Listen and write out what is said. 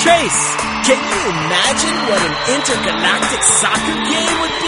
Chase, can you imagine what an intergalactic soccer game would be?